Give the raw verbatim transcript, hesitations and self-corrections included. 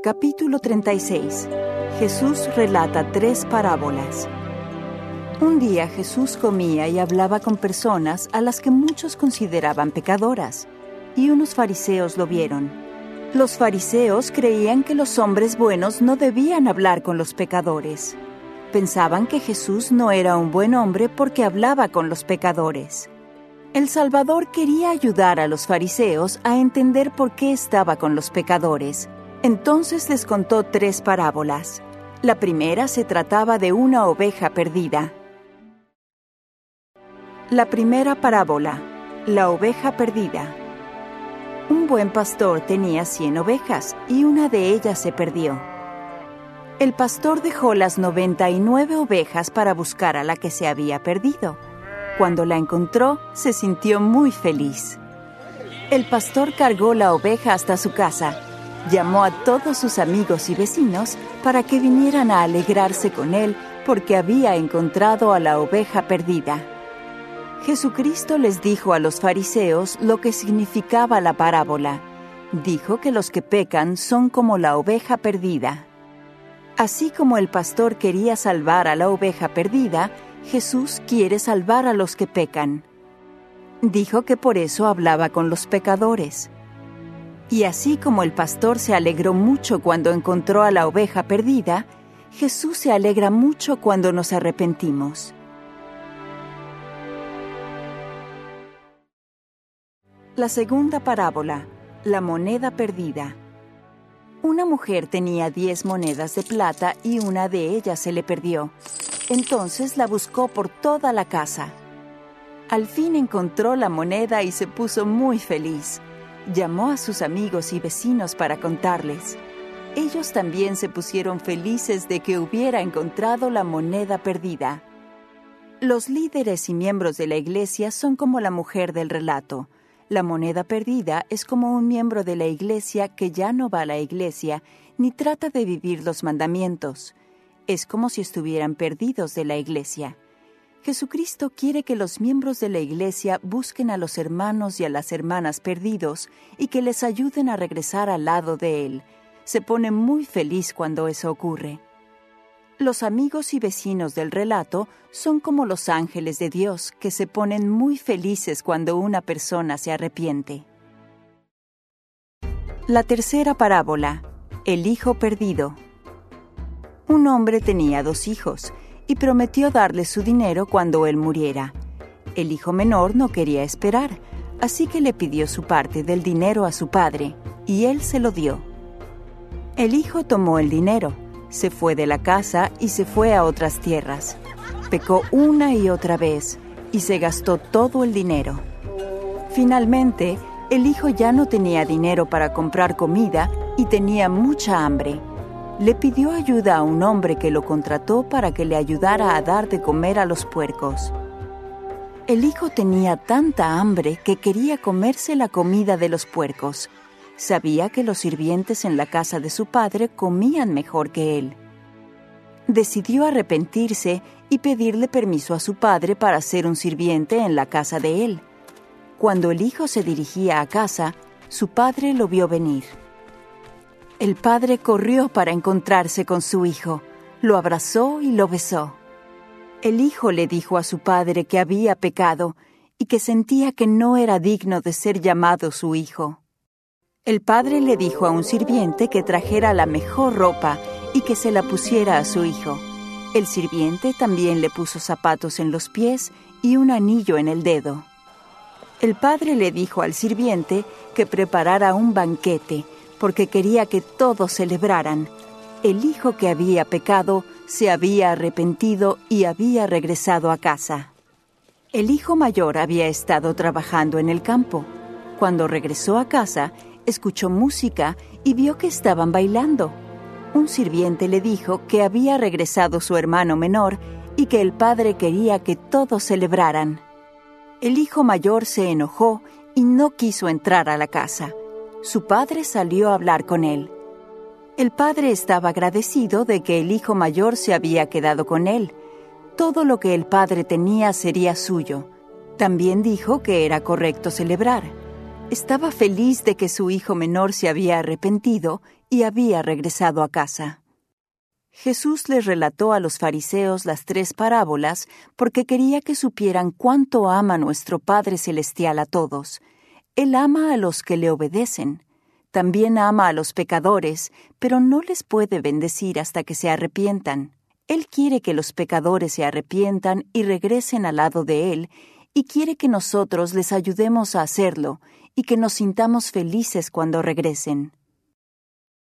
Capítulo treinta y seis. Jesús relata tres parábolas. Un día Jesús comía y hablaba con personas a las que muchos consideraban pecadoras, y unos fariseos lo vieron. Los fariseos creían que los hombres buenos no debían hablar con los pecadores. Pensaban que Jesús no era un buen hombre porque hablaba con los pecadores. El Salvador quería ayudar a los fariseos a entender por qué estaba con los pecadores. Entonces les contó tres parábolas. La primera se trataba de una oveja perdida. La primera parábola, la oveja perdida. Un buen pastor tenía cien ovejas y una de ellas se perdió. El pastor dejó las noventa y nueve ovejas para buscar a la que se había perdido. Cuando la encontró, se sintió muy feliz. El pastor cargó la oveja hasta su casa. Llamó a todos sus amigos y vecinos para que vinieran a alegrarse con él porque había encontrado a la oveja perdida. Jesucristo les dijo a los fariseos lo que significaba la parábola. Dijo que los que pecan son como la oveja perdida. Así como el pastor quería salvar a la oveja perdida, Jesús quiere salvar a los que pecan. Dijo que por eso hablaba con los pecadores. Y así como el pastor se alegró mucho cuando encontró a la oveja perdida, Jesús se alegra mucho cuando nos arrepentimos. La segunda parábola, la moneda perdida. Una mujer tenía diez monedas de plata y una de ellas se le perdió. Entonces la buscó por toda la casa. Al fin encontró la moneda y se puso muy feliz. Llamó a sus amigos y vecinos para contarles. Ellos también se pusieron felices de que hubiera encontrado la moneda perdida. Los líderes y miembros de la iglesia son como la mujer del relato. La moneda perdida es como un miembro de la iglesia que ya no va a la iglesia ni trata de vivir los mandamientos. Es como si estuvieran perdidos de la iglesia. Jesucristo quiere que los miembros de la iglesia busquen a los hermanos y a las hermanas perdidos y que les ayuden a regresar al lado de Él. Se pone muy feliz cuando eso ocurre. Los amigos y vecinos del relato son como los ángeles de Dios que se ponen muy felices cuando una persona se arrepiente. La tercera parábola, el hijo perdido. Un hombre tenía dos hijos y prometió darles su dinero cuando él muriera. El hijo menor no quería esperar, así que le pidió su parte del dinero a su padre, y él se lo dio. El hijo tomó el dinero, se fue de la casa y se fue a otras tierras. Pecó una y otra vez, y se gastó todo el dinero. Finalmente, el hijo ya no tenía dinero para comprar comida y tenía mucha hambre. Le pidió ayuda a un hombre que lo contrató para que le ayudara a dar de comer a los puercos. El hijo tenía tanta hambre que quería comerse la comida de los puercos. Sabía que los sirvientes en la casa de su padre comían mejor que él. Decidió arrepentirse y pedirle permiso a su padre para ser un sirviente en la casa de él. Cuando el hijo se dirigía a casa, su padre lo vio venir. El padre corrió para encontrarse con su hijo, lo abrazó y lo besó. El hijo le dijo a su padre que había pecado y que sentía que no era digno de ser llamado su hijo. El padre le dijo a un sirviente que trajera la mejor ropa y que se la pusiera a su hijo. El sirviente también le puso zapatos en los pies y un anillo en el dedo. El padre le dijo al sirviente que preparara un banquete porque quería que todos celebraran. El hijo que había pecado se había arrepentido y había regresado a casa. El hijo mayor había estado trabajando en el campo. Cuando regresó a casa, escuchó música y vio que estaban bailando. Un sirviente le dijo que había regresado su hermano menor y que el padre quería que todos celebraran. El hijo mayor se enojó y no quiso entrar a la casa. Su padre salió a hablar con él. El padre estaba agradecido de que el hijo mayor se había quedado con él. Todo lo que el padre tenía sería suyo. También dijo que era correcto celebrar. Estaba feliz de que su hijo menor se había arrepentido y había regresado a casa. Jesús les relató a los fariseos las tres parábolas porque quería que supieran cuánto ama nuestro Padre Celestial a todos. Él ama a los que le obedecen. También ama a los pecadores, pero no les puede bendecir hasta que se arrepientan. Él quiere que los pecadores se arrepientan y regresen al lado de Él, y quiere que nosotros les ayudemos a hacerlo y que nos sintamos felices cuando regresen.